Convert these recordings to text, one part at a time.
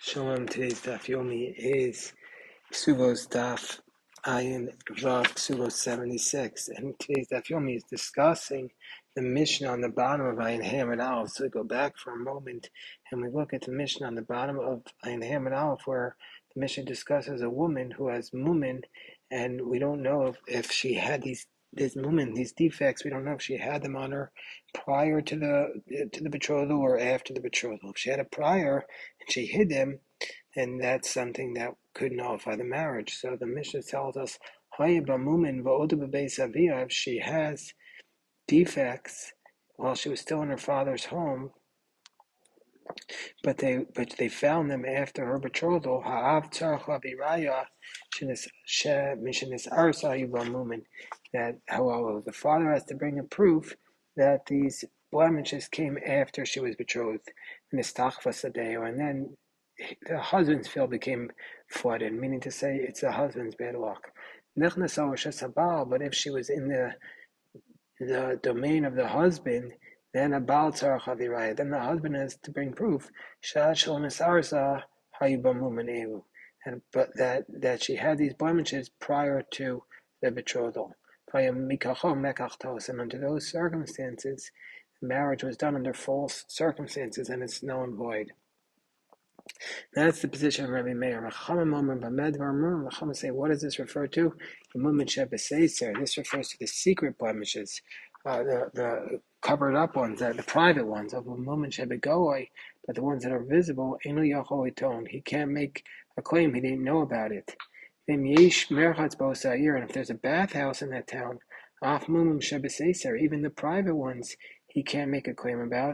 Shalom, today's daf yomi is Ksuvos daf Ayin Vav Ksuvos 76, and today's daf yomi is discussing the Mishnah on the bottom of Ayin Hamid Aleph. So we go back for a moment and we look at the Mishnah on the bottom of Ayin Hamid Aleph, where the Mishnah discusses a woman who has mumin, and we don't know if she had these mumin, these defects. We don't know if she had them on her prior to the betrothal or after the betrothal. If she had a prior and she hid them, then that's something that could nullify the marriage. So the Mishnah tells us, if she has defects while she was still in her father's home, but they found them after her betrothal, that however the father has to bring a proof that these blemishes came after she was betrothed, and then the husband's field became flooded, meaning to say it's the husband's bad luck. But if she was in the domain of the husband, then then the husband has to bring proof. But that she had these blemishes prior to the betrothal. And under those circumstances, marriage was done under false circumstances, and it's null and void. That's the position of Rabbi Meir. Chachamim say, what does this refer to? This refers to the secret blemishes, the covered up ones, the private ones of moment shebegoy, but the ones that are visible, he can't make a claim, he didn't know about it. And if there's a bathhouse in that town, even the private ones, he can't make a claim about,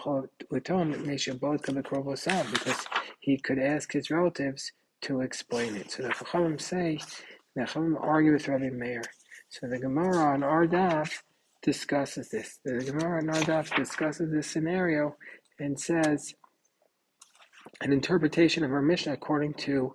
because he could ask his relatives to explain it. So the Chachamim say, the Chachamim argue with Rabbi Meir. So the Gemara on our daf discusses this. The Gemara on our daf discusses this scenario and says an interpretation of our Mishnah according to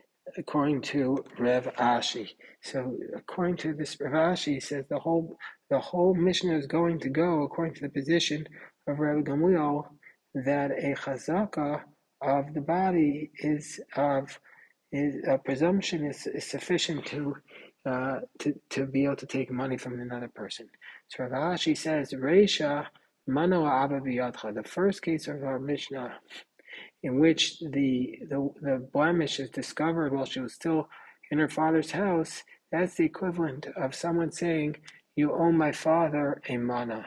Rev Ashi. So according to this Rev Ashi, he says the whole Mishnah is going to go according to the position of Rev Gamliel that a chazaka of the body is a presumption is sufficient to be able to take money from another person. So Rav Ashi says, Reisha mano abba biyadcha. The first case of our Mishnah, in which the blemish is discovered while she was still in her father's house, that's the equivalent of someone saying, "You owe my father a mana."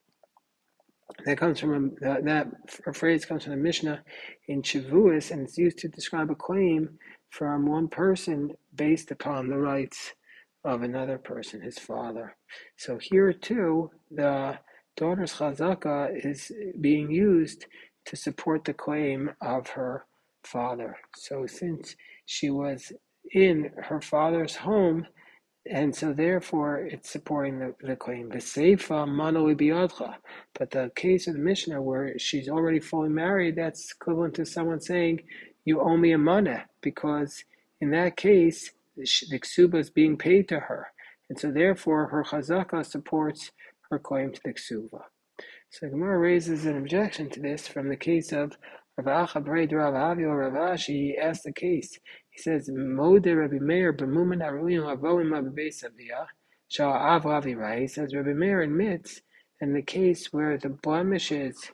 That comes from that phrase comes from the Mishnah in Shavuos, and it's used to describe a claim from one person based upon the rights of another person, his father. So here too, the daughter's chazaka is being used to support the claim of her father. So since she was in her father's home, and so therefore it's supporting the claim. V'seifa mano biyadcha. But the case of the Mishnah where she's already fully married, that's equivalent to someone saying, you owe me a mana, because in that case, the ksuba is being paid to her. And so therefore her chazaka supports her claim to the ksuba. So Gemara raises an objection to this from the case of Rav Acha Brei Rav Avi or Rav Ashi. He asked the case. He says, Mode Rabbi Meir b'mumen haruim avoim bebeis aviyah shal av Ravi Rai. He says Rabbi Meir admits in the case where the blemishes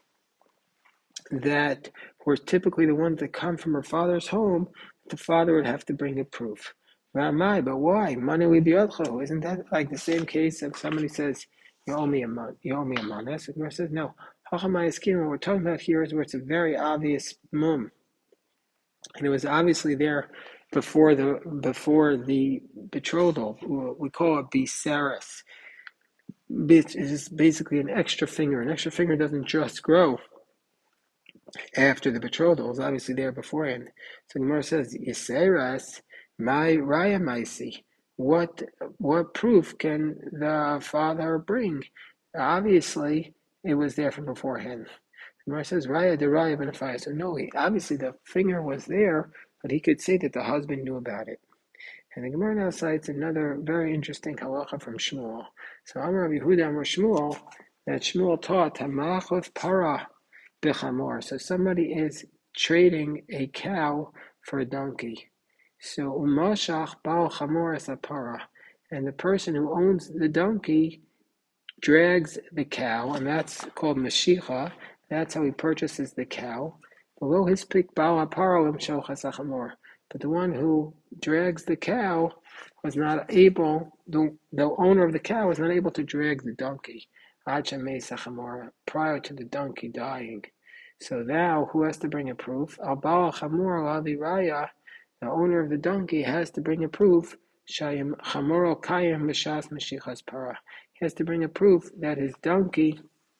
that were typically the ones that come from her father's home, the father would have to bring a proof. Ramai, but why? Money would be otcho. Isn't that like the same case if somebody says, you owe me a month, So the Gemara says, no. What we're talking about here is where it's a very obvious mum. And it was obviously there before the betrothal. We call it biseris. It is basically an extra finger. An extra finger doesn't just grow after the betrothal. It was obviously there beforehand. So the Gemara says, Yiseras, my raya maisi. What proof can the father bring? Obviously, it was there from beforehand. The Gemara says, Raya de Raya benefaya. So no, obviously the finger was there, but he could say that the husband knew about it. And the Gemara now cites another very interesting halacha from Shmuel. So Amar Yehuda Amar Shmuel, that Shmuel taught Hamachos para b'chamor. So somebody is trading a cow for a donkey. So umashach bal chamor es apara, and the person who owns the donkey drags the cow, and that's called mashicha. That's how he purchases the cow. Below his pick bal apara imshochas achamor. But the one who drags the cow was not able. The owner of the cow was not able to drag the donkey. Prior to the donkey dying. So now, who has to bring a proof? Al bal chamor la raya. The owner of the donkey has to bring a proof. Shayim chamoro kayim mishas mashichas para. He has to bring a proof that his donkey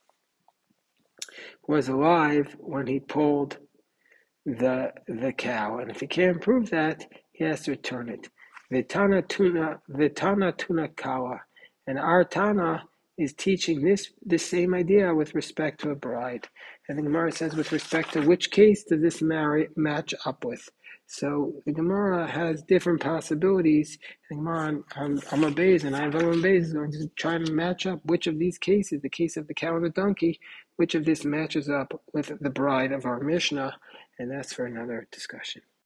was alive when he pulled the cow, and if he can't prove that, he has to return it. Vitana tuna kawa, and our Tana is teaching this same idea with respect to a bride. And the Gemara says, with respect to which case does this match up with? So the Gemara has different possibilities. The Gemara on Amar Beis and Avam Beis is going to try to match up which of these cases, the case of the cow and the donkey, which of this matches up with the bride of our Mishnah, and that's for another discussion.